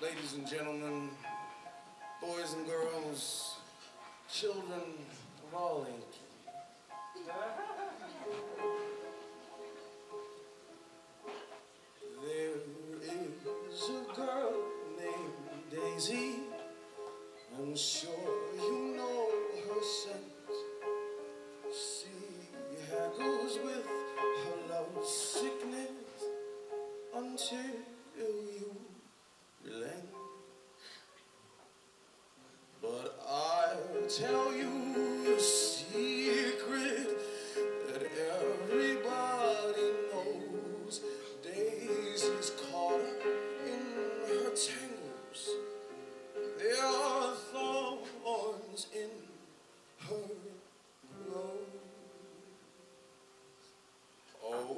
ladies and gentlemen, boys and girls, children of all ages. There is a girl named Daisy. I'm sure you know her scent. She haggles with her love sickness until you relent. But I'll tell you a secret that everybody knows. Daisy's caught up in her tangles. There are thorns in her clothes. Oh,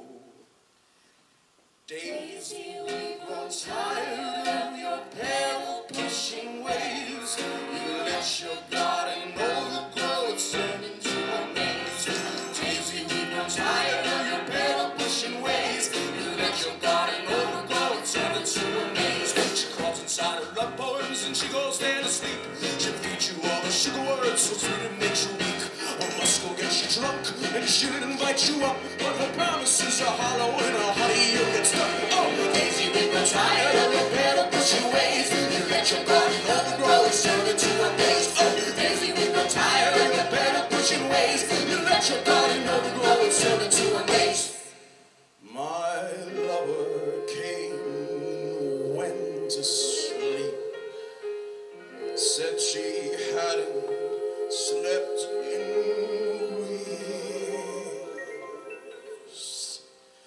Daisy, we've grown tired of your pale pushing ways. You let your garden overgrow, it's turned into a maze. Daisy, we've grown tired of your pale pushing ways. You let your garden overgrow, it's turned into a maze. She crawls inside her love poems and she goes there to sleep. She'll feed you all the sugar words so sweet it makes you weak. Or must go get you drunk and she'll invite you up, but her promises are hollow and her honey you'll get stuck. Oh, Daisy, we've grown tired of your pale pushing ways. You let your garden overgrow, it's turned into a maze. Oh, Daisy, we've grown tired of your pale pushing ways. You let your garden overgrow, it's turned into a maze. My lover came and went to sleep. Said she hadn't slept in weeks.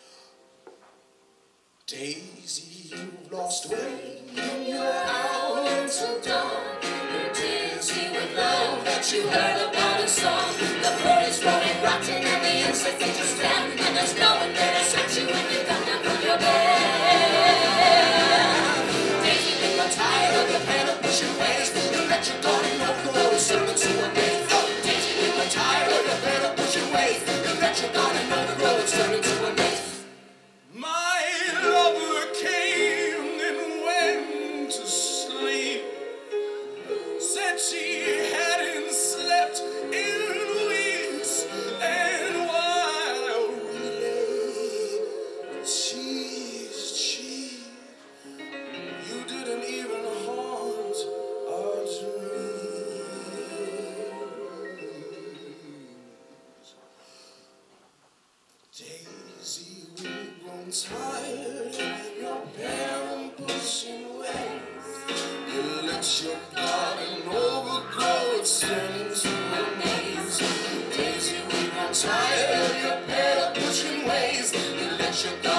Daisy, you've lost weight and you're out until dawn. You're dizzy with love that you heard about in song. The fruit is growing rotten and the insects they just stand, and there's no one there to set you when you come down from your bed. Daisy, we've got tired of your pale pushing ways. You let your garden overgrow, it's turned into a maze. Oh, Daisy, we've got tired of your pale pushing ways. You let your garden overgrow, it's turned into a maze. My lover came and went to sleep. Said she hadn't slept in weeks. And while we lay cheese to cheese, you didn't even haunt our dreams. Daisy, we've grown tired of your barren pushing ways. You let your garden overgrow, it's turned into a maze. Daisy, we've grown tired of your pale pushing ways. You let your garden